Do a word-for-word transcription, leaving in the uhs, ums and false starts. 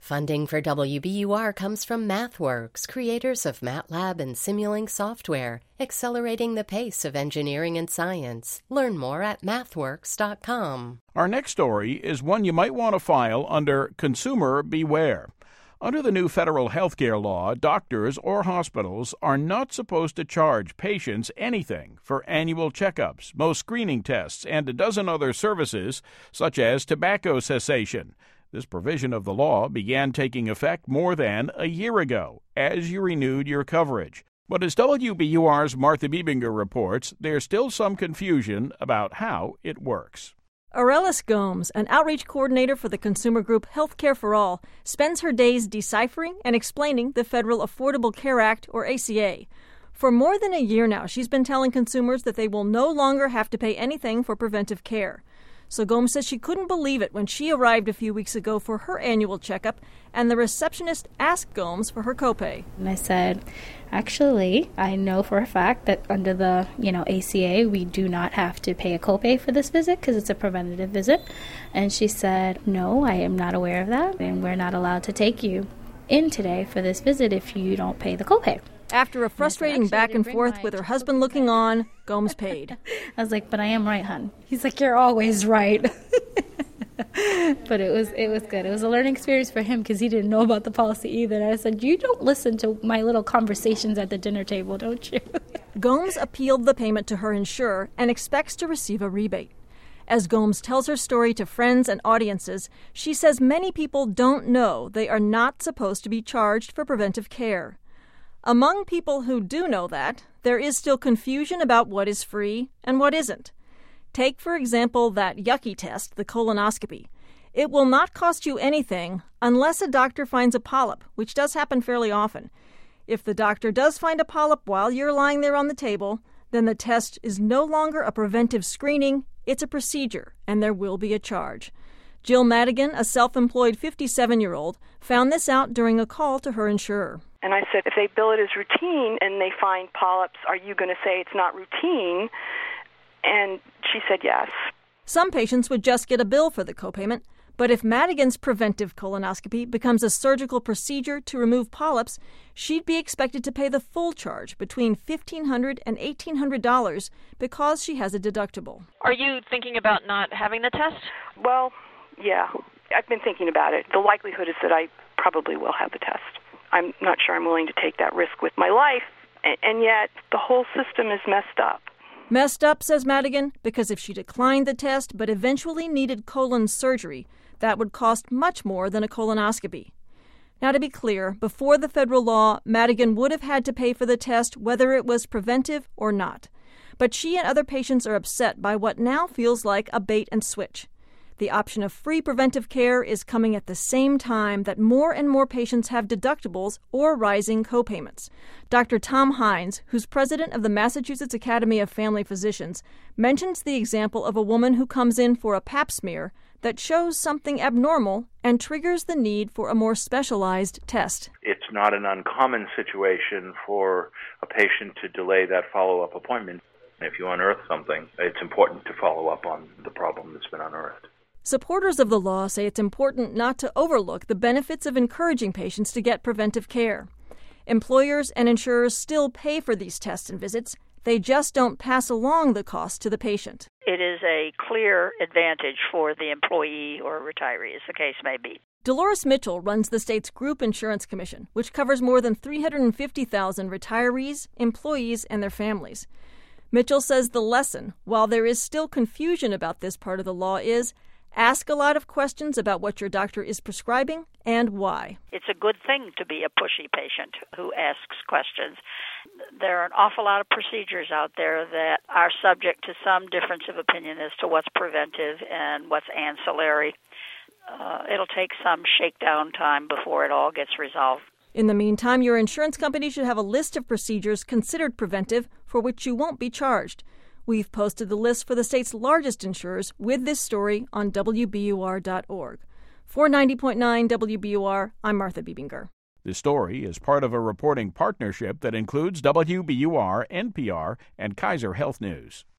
Funding for W B U R comes from MathWorks, creators of MATLAB and Simulink software, accelerating the pace of engineering and science. Learn more at mathworks dot com. Our next story is one you might want to file under Consumer Beware. Under the new federal healthcare law, doctors or hospitals are not supposed to charge patients anything for annual checkups, most screening tests, and a dozen other services, such as tobacco cessation. This provision of the law began taking effect more than a year ago, as you renewed your coverage. But as W B U R's Martha Biebinger reports, there's still some confusion about how it works. Aurelis Gomes, an outreach coordinator for the consumer group Healthcare for All, spends her days deciphering and explaining the Federal Affordable Care Act, or A C A. For more than a year now, she's been telling consumers that they will no longer have to pay anything for preventive care. So Gomes says she couldn't believe it when she arrived a few weeks ago for her annual checkup, and the receptionist asked Gomes for her copay. And I said, actually, I know for a fact that under the, you know, A C A, we do not have to pay a copay for this visit because it's a preventative visit. And she said, no, I am not aware of that, and we're not allowed to take you in today for this visit if you don't pay the copay. After a frustrating back and forth with her husband looking on, Gomes paid. I was like, but I am right, hon. He's like, you're always right. But it was it was good. It was a learning experience for him because he didn't know about the policy either. And I said, you don't listen to my little conversations at the dinner table, don't you? Gomes appealed the payment to her insurer and expects to receive a rebate. As Gomes tells her story to friends and audiences, she says many people don't know they are not supposed to be charged for preventive care. Among people who do know that, there is still confusion about what is free and what isn't. Take, for example, that yucky test, the colonoscopy. It will not cost you anything unless a doctor finds a polyp, which does happen fairly often. If the doctor does find a polyp while you're lying there on the table, then the test is no longer a preventive screening, it's a procedure, and there will be a charge. Jill Madigan, a self-employed fifty-seven-year-old, found this out during a call to her insurer. And I said, if they bill it as routine and they find polyps, are you going to say it's not routine? And she said yes. Some patients would just get a bill for the copayment, but if Madigan's preventive colonoscopy becomes a surgical procedure to remove polyps, she'd be expected to pay the full charge, between fifteen hundred dollars and eighteen hundred dollars, because she has a deductible. Are you thinking about not having the test? Well, yeah. I've been thinking about it. The likelihood is that I probably will have the test. I'm not sure I'm willing to take that risk with my life, and yet the whole system is messed up. Messed up, says Madigan, because if she declined the test but eventually needed colon surgery, that would cost much more than a colonoscopy. Now, to be clear, before the federal law, Madigan would have had to pay for the test whether it was preventive or not. But she and other patients are upset by what now feels like a bait and switch. The option of free preventive care is coming at the same time that more and more patients have deductibles or rising copayments. Doctor Tom Hines, who's president of the Massachusetts Academy of Family Physicians, mentions the example of a woman who comes in for a pap smear that shows something abnormal and triggers the need for a more specialized test. It's not an uncommon situation for a patient to delay that follow-up appointment. If you unearth something, it's important to follow up on the problem that's been unearthed. Supporters of the law say it's important not to overlook the benefits of encouraging patients to get preventive care. Employers and insurers still pay for these tests and visits. They just don't pass along the cost to the patient. It is a clear advantage for the employee or retiree, as the case may be. Dolores Mitchell runs the state's Group Insurance Commission, which covers more than three hundred fifty thousand retirees, employees, and their families. Mitchell says the lesson, while there is still confusion about this part of the law, is ask a lot of questions about what your doctor is prescribing and why. It's a good thing to be a pushy patient who asks questions. There are an awful lot of procedures out there that are subject to some difference of opinion as to what's preventive and what's ancillary. Uh, it'll take some shakedown time before it all gets resolved. In the meantime, your insurance company should have a list of procedures considered preventive for which you won't be charged. We've posted the list for the state's largest insurers with this story on W B U R dot org. For ninety point nine W B U R, I'm Martha Biebinger. This story is part of a reporting partnership that includes W B U R, N P R, and Kaiser Health News.